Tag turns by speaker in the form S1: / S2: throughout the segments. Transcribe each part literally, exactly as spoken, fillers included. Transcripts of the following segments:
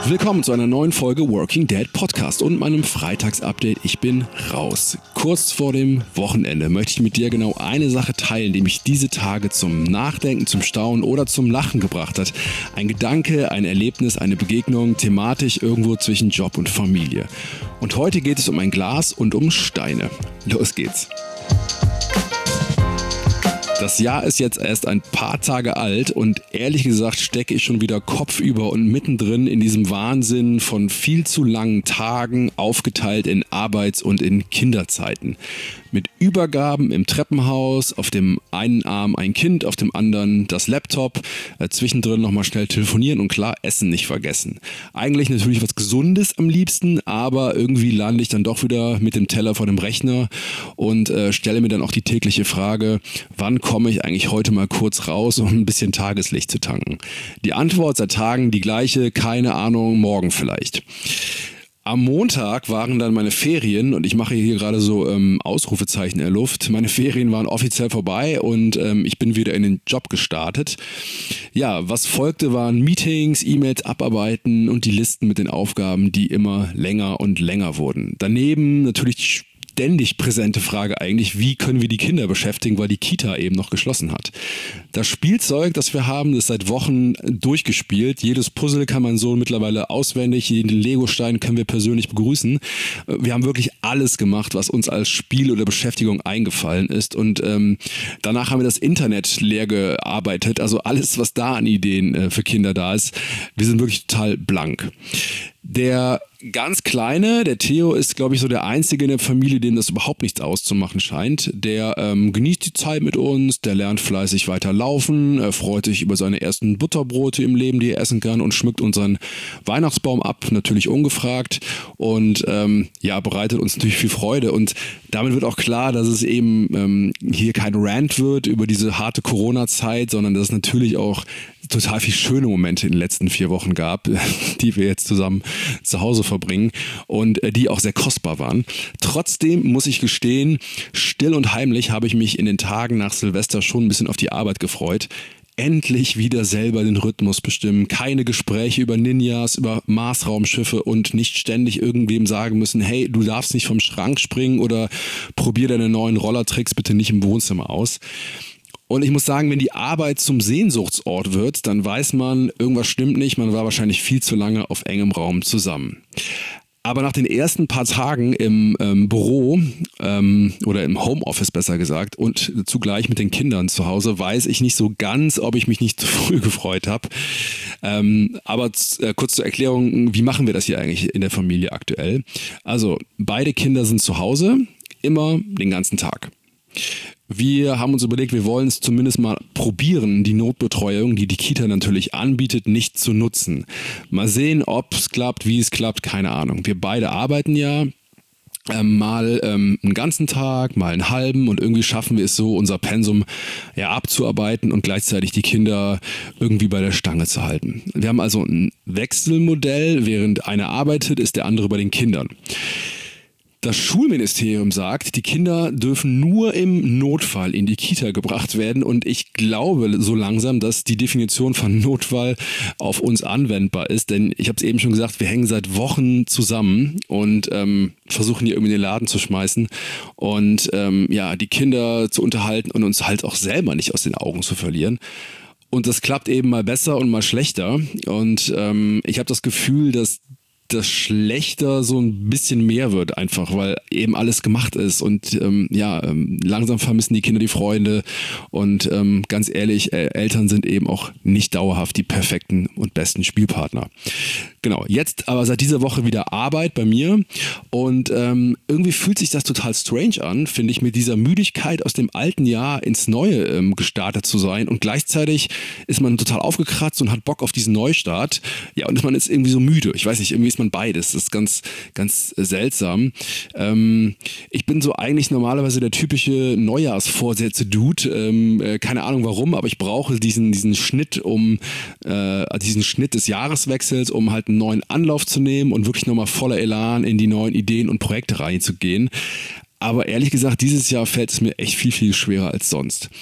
S1: Willkommen zu einer neuen Folge Working Dad Podcast und meinem Freitagsupdate. Ich bin raus. Kurz vor dem Wochenende möchte ich mit dir genau eine Sache teilen, die mich diese Tage zum Nachdenken, zum Staunen oder zum Lachen gebracht hat. Ein Gedanke, ein Erlebnis, eine Begegnung, thematisch irgendwo zwischen Job und Familie. Und heute geht es um ein Glas und um Steine. Los geht's. Das Jahr ist jetzt erst ein paar Tage alt und ehrlich gesagt stecke ich schon wieder kopfüber und mittendrin in diesem Wahnsinn von viel zu langen Tagen, aufgeteilt in Arbeits- und in Kinderzeiten. Mit Übergaben im Treppenhaus, auf dem einen Arm ein Kind, auf dem anderen das Laptop, äh, zwischendrin nochmal schnell telefonieren und klar, Essen nicht vergessen. Eigentlich natürlich was Gesundes am liebsten, aber irgendwie lande ich dann doch wieder mit dem Teller vor dem Rechner und äh, stelle mir dann auch die tägliche Frage, wann komme ich eigentlich heute mal kurz raus, um ein bisschen Tageslicht zu tanken? Die Antwort seit Tagen die gleiche, keine Ahnung, morgen vielleicht. Am Montag waren dann meine Ferien und ich mache hier gerade so ähm, Ausrufezeichen in der Luft. Meine Ferien waren offiziell vorbei und ähm, ich bin wieder in den Job gestartet. Ja, was folgte waren Meetings, E-Mails abarbeiten und die Listen mit den Aufgaben, die immer länger und länger wurden. Daneben natürlich die ständig präsente Frage eigentlich, wie können wir die Kinder beschäftigen, weil die Kita eben noch geschlossen hat. Das Spielzeug, das wir haben, ist seit Wochen durchgespielt. Jedes Puzzle kann man so mittlerweile auswendig, jeden Lego-Stein können wir persönlich begrüßen. Wir haben wirklich alles gemacht, was uns als Spiel oder Beschäftigung eingefallen ist und ähm, danach haben wir das Internet leer gearbeitet, also alles, was da an Ideen äh, für Kinder da ist. Wir sind wirklich total blank. Der ganz Kleine, der Theo, ist, glaube ich, so der Einzige in der Familie, dem das überhaupt nichts auszumachen scheint. Der ähm, genießt die Zeit mit uns, der lernt fleißig weiter laufen, er freut sich über seine ersten Butterbrote im Leben, die er essen kann und schmückt unseren Weihnachtsbaum ab, natürlich ungefragt und ähm, ja, bereitet uns natürlich viel Freude und damit wird auch klar, dass es eben ähm, hier kein Rant wird über diese harte Corona-Zeit, sondern dass es natürlich auch total viel schöne Momente in den letzten vier Wochen gab, die wir jetzt zusammen zu Hause verbringen und die auch sehr kostbar waren. Trotzdem muss ich gestehen, still und heimlich habe ich mich in den Tagen nach Silvester schon ein bisschen auf die Arbeit gefreut. Endlich wieder selber den Rhythmus bestimmen, keine Gespräche über Ninjas, über Marsraumschiffe und nicht ständig irgendwem sagen müssen, hey, du darfst nicht vom Schrank springen oder probier deine neuen Rollertricks bitte nicht im Wohnzimmer aus. Und ich muss sagen, wenn die Arbeit zum Sehnsuchtsort wird, dann weiß man, irgendwas stimmt nicht, man war wahrscheinlich viel zu lange auf engem Raum zusammen. Aber nach den ersten paar Tagen im ähm, Büro ähm, oder im Homeoffice besser gesagt und zugleich mit den Kindern zu Hause, weiß ich nicht so ganz, ob ich mich nicht zu früh gefreut habe. Ähm, aber äh, kurz zur Erklärung, wie machen wir das hier eigentlich in der Familie aktuell? Also beide Kinder sind zu Hause, immer den ganzen Tag. Wir haben uns überlegt, wir wollen es zumindest mal probieren, die Notbetreuung, die die Kita natürlich anbietet, nicht zu nutzen. Mal sehen, ob es klappt, wie es klappt, keine Ahnung. Wir beide arbeiten ja ähm, mal ähm, einen ganzen Tag, mal einen halben und irgendwie schaffen wir es so, unser Pensum ja abzuarbeiten und gleichzeitig die Kinder irgendwie bei der Stange zu halten. Wir haben also ein Wechselmodell, während einer arbeitet, ist der andere bei den Kindern. Das Schulministerium sagt, die Kinder dürfen nur im Notfall in die Kita gebracht werden und ich glaube so langsam, dass die Definition von Notfall auf uns anwendbar ist, denn ich habe es eben schon gesagt, wir hängen seit Wochen zusammen und ähm, versuchen hier irgendwie den Laden zu schmeißen und ähm, ja, die Kinder zu unterhalten und uns halt auch selber nicht aus den Augen zu verlieren. Und das klappt eben mal besser und mal schlechter und ähm, ich habe das Gefühl, dass das schlechter so ein bisschen mehr wird einfach, weil eben alles gemacht ist und ähm, ja, ähm, langsam vermissen die Kinder die Freunde und ähm, ganz ehrlich, äh, Eltern sind eben auch nicht dauerhaft die perfekten und besten Spielpartner. Genau, jetzt aber seit dieser Woche wieder Arbeit bei mir und ähm, irgendwie fühlt sich das total strange an, finde ich, mit dieser Müdigkeit aus dem alten Jahr ins Neue ähm, gestartet zu sein und gleichzeitig ist man total aufgekratzt und hat Bock auf diesen Neustart. Ja, und man ist irgendwie so müde. Ich weiß nicht, irgendwie ist man beides. Das ist ganz, ganz seltsam. Ähm, ich bin so eigentlich normalerweise der typische Neujahrsvorsätze-Dude. Ähm, äh, keine Ahnung warum, aber ich brauche diesen, diesen Schnitt, um äh, diesen Schnitt des Jahreswechsels, um halt einen neuen Anlauf zu nehmen und wirklich nochmal voller Elan in die neuen Ideen und Projekte reinzugehen. Aber ehrlich gesagt, dieses Jahr fällt es mir echt viel, viel schwerer als sonst.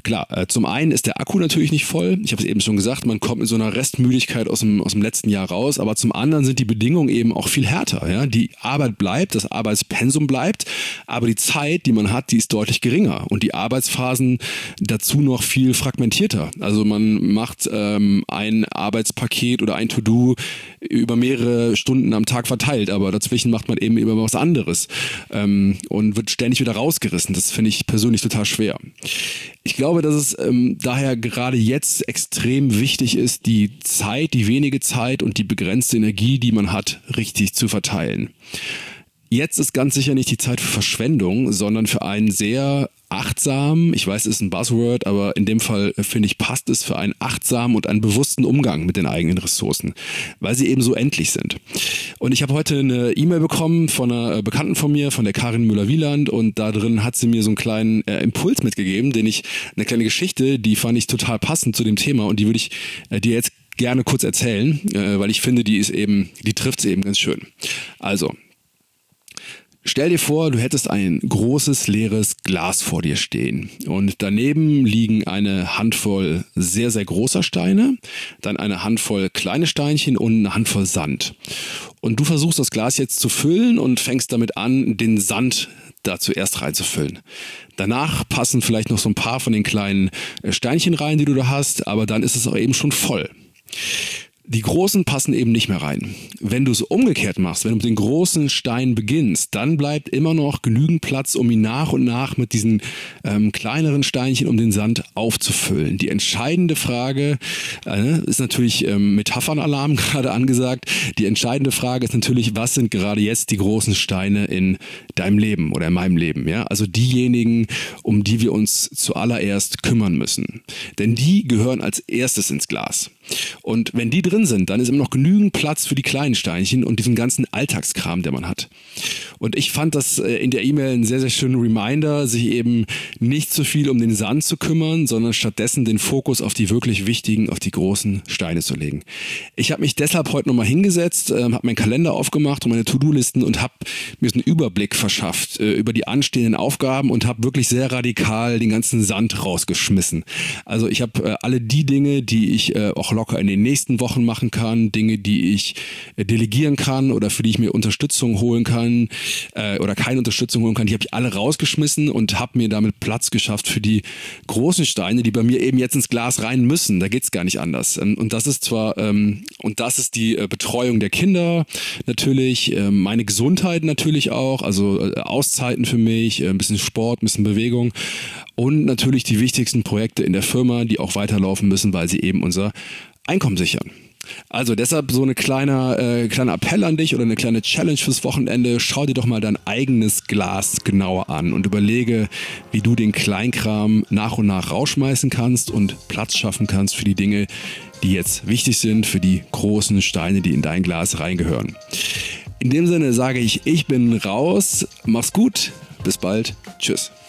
S1: Klar, äh, zum einen ist der Akku natürlich nicht voll. Ich habe es eben schon gesagt, man kommt mit so einer Restmüdigkeit aus dem, aus dem letzten Jahr raus. Aber zum anderen sind die Bedingungen eben auch viel härter. Ja? Die Arbeit bleibt, das Arbeitspensum bleibt, aber die Zeit, die man hat, die ist deutlich geringer. Und die Arbeitsphasen dazu noch viel fragmentierter. Also man macht ähm, ein Arbeitspaket oder ein To-Do über mehrere Stunden am Tag verteilt, aber dazwischen macht man eben immer was anderes ähm, und wird ständig wieder rausgerissen. Das finde ich persönlich total schwer. Ich glaube, dass es ähm, daher gerade jetzt extrem wichtig ist, die Zeit, die wenige Zeit und die begrenzte Energie, die man hat, richtig zu verteilen. Jetzt ist ganz sicher nicht die Zeit für Verschwendung, sondern für einen sehr achtsamen, ich weiß, es ist ein Buzzword, aber in dem Fall finde ich, passt es für einen achtsamen und einen bewussten Umgang mit den eigenen Ressourcen, weil sie eben so endlich sind. Und ich habe heute eine E-Mail bekommen von einer Bekannten von mir, von der Karin Müller-Wieland, und da drin hat sie mir so einen kleinen äh, Impuls mitgegeben, den ich, eine kleine Geschichte, die fand ich total passend zu dem Thema und die würde ich äh, dir jetzt gerne kurz erzählen, äh, weil ich finde, die ist eben, die trifft es eben ganz schön. Also, stell dir vor, du hättest ein großes, leeres Glas vor dir stehen und daneben liegen eine Handvoll sehr, sehr großer Steine, dann eine Handvoll kleine Steinchen und eine Handvoll Sand. Und du versuchst das Glas jetzt zu füllen und fängst damit an, den Sand da zuerst reinzufüllen. Danach passen vielleicht noch so ein paar von den kleinen Steinchen rein, die du da hast, aber dann ist es auch eben schon voll. Die großen passen eben nicht mehr rein. Wenn du es umgekehrt machst, wenn du mit den großen Steinen beginnst, dann bleibt immer noch genügend Platz, um ihn nach und nach mit diesen ähm, kleineren Steinchen um den Sand aufzufüllen. Die entscheidende Frage äh, ist natürlich ähm, Metaphernalarm gerade angesagt. Die entscheidende Frage ist natürlich, was sind gerade jetzt die großen Steine in deinem Leben oder in meinem Leben? Ja? Also diejenigen, um die wir uns zuallererst kümmern müssen. Denn die gehören als erstes ins Glas. Und wenn die drin sind, dann ist immer noch genügend Platz für die kleinen Steinchen und diesen ganzen Alltagskram, der man hat. Und ich fand das in der E-Mail einen sehr, sehr schönen Reminder, sich eben nicht so viel um den Sand zu kümmern, sondern stattdessen den Fokus auf die wirklich wichtigen, auf die großen Steine zu legen. Ich habe mich deshalb heute nochmal hingesetzt, äh, habe meinen Kalender aufgemacht und meine To-Do-Listen und habe mir so einen Überblick verschafft äh, über die anstehenden Aufgaben und habe wirklich sehr radikal den ganzen Sand rausgeschmissen. Also ich habe äh, alle die Dinge, die ich äh, auch locker in den nächsten Wochen machen kann, Dinge, die ich äh, delegieren kann oder für die ich mir Unterstützung holen kann äh, oder keine Unterstützung holen kann, die habe ich alle rausgeschmissen und habe mir damit Platz geschafft für die großen Steine, die bei mir eben jetzt ins Glas rein müssen. Da geht's gar nicht anders. Und das ist zwar, ähm, und das ist die äh, Betreuung der Kinder natürlich, äh, meine Gesundheit natürlich auch, also äh, Auszeiten für mich, äh, ein bisschen Sport, ein bisschen Bewegung und natürlich die wichtigsten Projekte in der Firma, die auch weiterlaufen müssen, weil sie eben unser Einkommen sichern. Also deshalb so eine kleine, äh, kleiner Appell an dich oder eine kleine Challenge fürs Wochenende. Schau dir doch mal dein eigenes Glas genauer an und überlege, wie du den Kleinkram nach und nach rausschmeißen kannst und Platz schaffen kannst für die Dinge, die jetzt wichtig sind, für die großen Steine, die in dein Glas reingehören. In dem Sinne sage ich, ich bin raus. Mach's gut. Bis bald. Tschüss.